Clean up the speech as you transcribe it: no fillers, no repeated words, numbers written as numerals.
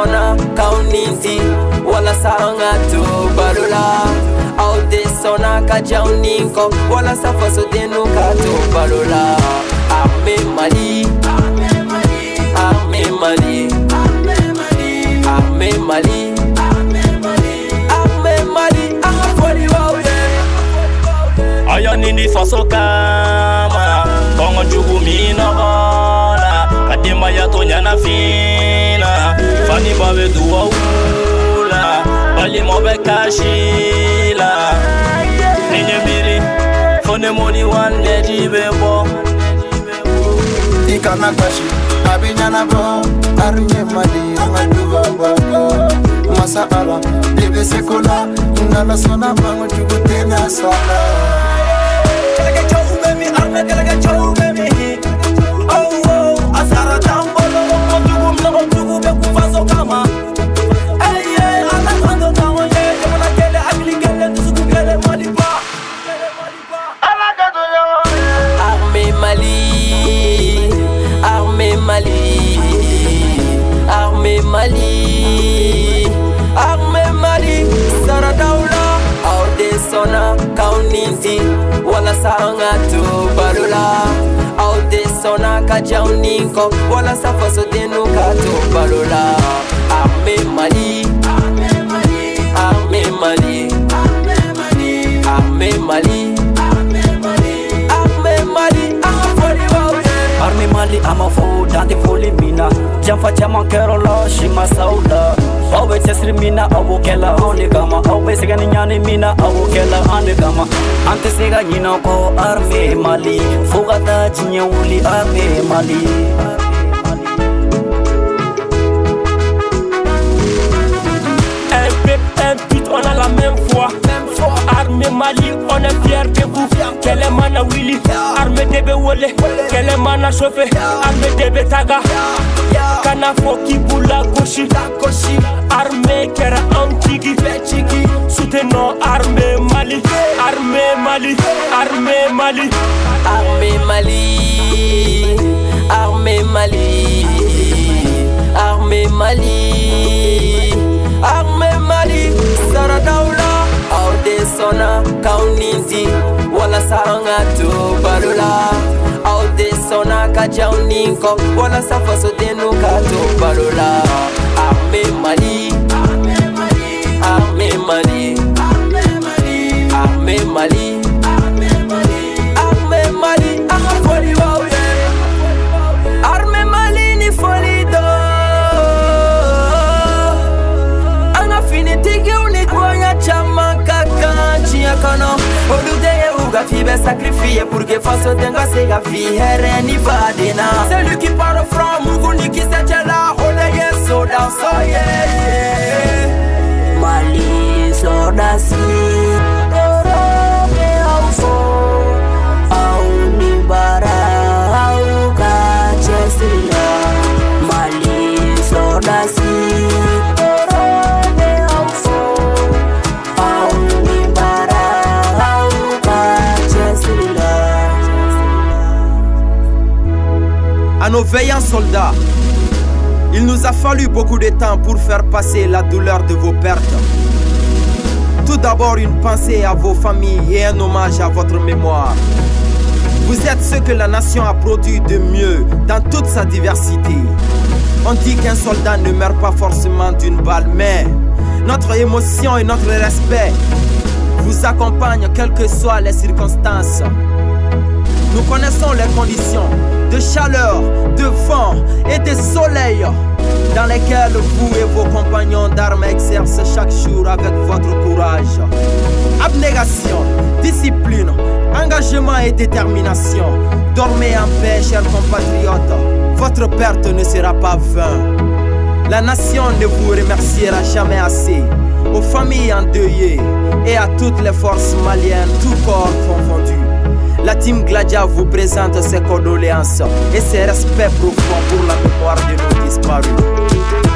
sona kauninti wala sanga tu balula aude sona kajauninko wala safaso denu katu balula Armée Mali Armée Mali Armée Mali Armée Mali afori wawe aya nini faso kama kongo jugu mina bala kadima ya tonya na fina fani babe duwa ula bali mobe kashila ninye biri fone moni wande jibebo ikana kashi abinyana bro Armée Mali ngaduwa masa ala bebe sekola ngala sona bango jugu tena sona Kalaga chow baby, arme kalaga chow baby. Oh oh, asara tambolo, montugu be kufaso kama. Hey yeah, ala kando kama ye, kama kele agli kele tusuku kele maliba. Ala kando yo. Armée Mali Armée Mali Armée Mali Armée Mali Saradaula aude sona kauninti wala sanga tu balula aude sona kajauninko wala safaso denu katu balula Armée Mali Armée Mali Armée Mali Armée Mali afori wawe Armée Mali amafo dante foli mina jamfa chama kerola shima sauda Awe tesri mina awo kela ane gama Awe segani nyane mina awo kela ane gama Ante sega nyina ko Armée Mali Fogata jinye uli Armée Mali Un peuple, un but, on a la même foi. Armée Mali, on est fiers de vous. Quel est mana Willy, Armée DB Wole, quel est mana chauffé, Armée DB Taga, Kana Foki Boula Koshi, Armée Kera Antigi, soutenons Armée Mali, Armée Mali, Armée Mali, Armée Mali Armée Mali Armée Mali Armée Mali Saradaula aude sona kauninti wala sanga tu balula aude sona kajauninko wala safaso denu katu balula Armée Mali Armée Mali Armée Mali Armée Mali afori wawe Armée Mali ni folido anga finitigi unikonya chama kakanchi yakono oludeye uga fibe sacrifié pour que faso denga sega fi hereni vadina celui qui parle from mugundi qui s'était là oleye soda soye Mali sodasi Dorobe aufo Au nibara Au kachesila Mali sodasi Dorobe aufo Au nibara Au kachesila À nos veillants soldats, il nous a fallu beaucoup de temps pour faire passer la douleur de vos pertes. Tout d'abord, une pensée à vos familles et un hommage à votre mémoire. Vous êtes ce que la nation a produit de mieux dans toute sa diversité. On dit qu'un soldat ne meurt pas forcément d'une balle, mais notre émotion et notre respect vous accompagnent quelles que soient les circonstances. Nous connaissons les conditions de chaleur, de vent et de soleil dans lesquelles vous et vos compagnons d'armes exercent chaque jour avec votre courage. Abnégation, discipline, engagement et détermination. Dormez en paix, chers compatriotes. Votre perte ne sera pas vaine. La nation ne vous remerciera jamais assez. Aux familles endeuillées et à toutes les forces maliennes, tout corps confondu. La team Gladia vous présente ses condoléances et ses respects profonds pour la mémoire de nos disparus.